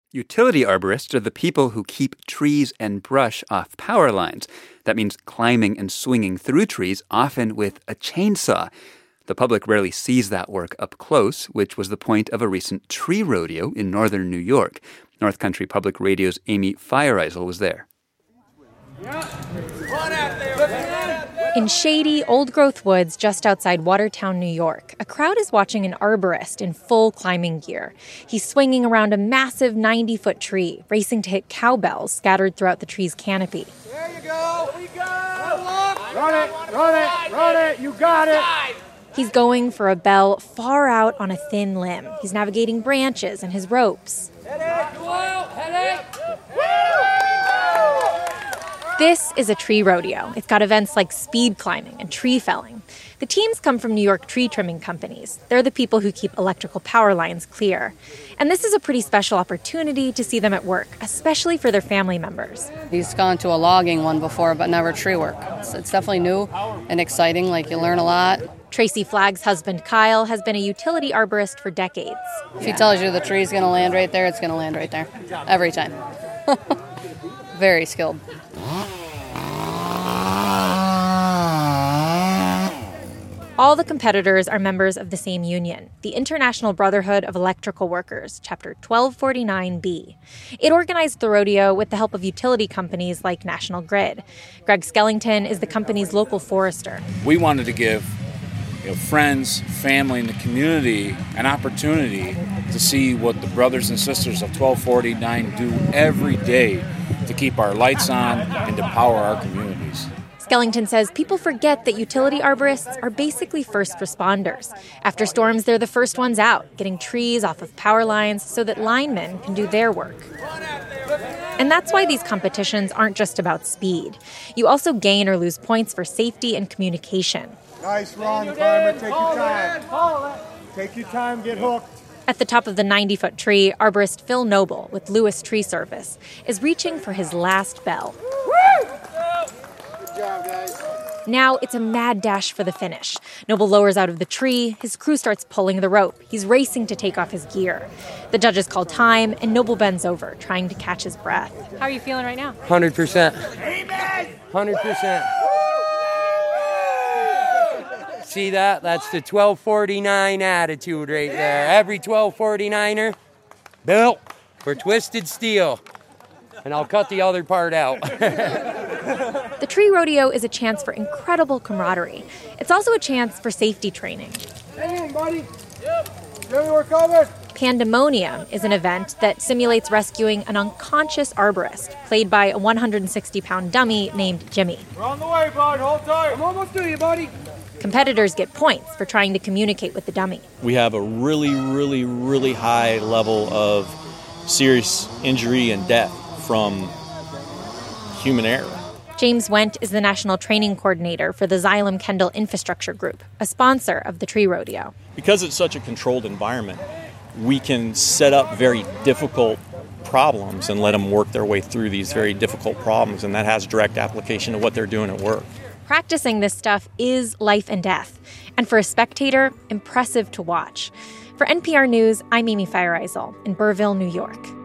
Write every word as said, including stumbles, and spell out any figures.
Utility arborists are the people who keep trees and brush off power lines. That means climbing and swinging through trees, often with a chainsaw. The public rarely sees that work up close, which was the point of a recent tree rodeo in northern New York. North Country Public Radio's Amy Feiereisel was there. In shady, old-growth woods just outside Watertown, New York, a crowd is watching an arborist in full climbing gear. He's swinging around a massive ninety-foot tree, racing to hit cowbells scattered throughout the tree's canopy. There you go! We go! Run it! Run it! Run it! You got it! He's going for a bell far out on a thin limb. He's navigating branches and his ropes. This is a tree rodeo. It's got events like speed climbing and tree felling. The teams come from New York tree trimming companies. They're the people who keep electrical power lines clear. And this is a pretty special opportunity to see them at work, especially for their family members. He's gone to a logging one before, but never tree work. It's, it's definitely new and exciting, like you learn a lot. Tracy Flagg's husband, Kyle, has been a utility arborist for decades. If he tells you the tree's going to land right there, it's going to land right there. Every time. Very skilled. All the competitors are members of the same union, the International Brotherhood of Electrical Workers, Chapter twelve forty-nine B. It organized the rodeo with the help of utility companies like National Grid. Greg Skellington is the company's local forester. We wanted to give you know, friends, family, and the community an opportunity to see what the brothers and sisters of twelve forty-nine do every day to keep our lights on and to power our communities. Skellington says people forget that utility arborists are basically first responders. After storms, they're the first ones out, getting trees off of power lines so that linemen can do their work. And that's why these competitions aren't just about speed. You also gain or lose points for safety and communication. Nice run, climber. Take your time. Take your time, get hooked. At the top of the ninety-foot tree, arborist Phil Noble with Lewis Tree Service is reaching for his last bell. Good job, guys. Now it's a mad dash for the finish. Noble lowers out of the tree. His crew starts pulling the rope. He's racing to take off his gear. The judges call time, and Noble bends over, trying to catch his breath. How are you feeling right now? one hundred percent. Amen! one hundred percent. See that? That's the twelve forty-nine attitude right there. Every twelve forty-niner, built for twisted steel. And I'll cut the other part out. The tree rodeo is a chance for incredible camaraderie. It's also a chance for safety training. Hang in, buddy. Yep. Jimmy, we're coming. Pandemonium is an event that simulates rescuing an unconscious arborist, played by a one hundred sixty pound dummy named Jimmy. We're on the way, bud. Hold tight. I'm almost to you, buddy. Competitors get points for trying to communicate with the dummy. We have a really, really, really high level of serious injury and death from human error. James Wendt is the national training coordinator for the Xylem Kendall Infrastructure Group, a sponsor of the tree rodeo. Because it's such a controlled environment, we can set up very difficult problems and let them work their way through these very difficult problems, and that has direct application to what they're doing at work. Practicing this stuff is life and death, and for a spectator, impressive to watch. For N P R News, I'm Amy Feiereisel in Burrillville, New York.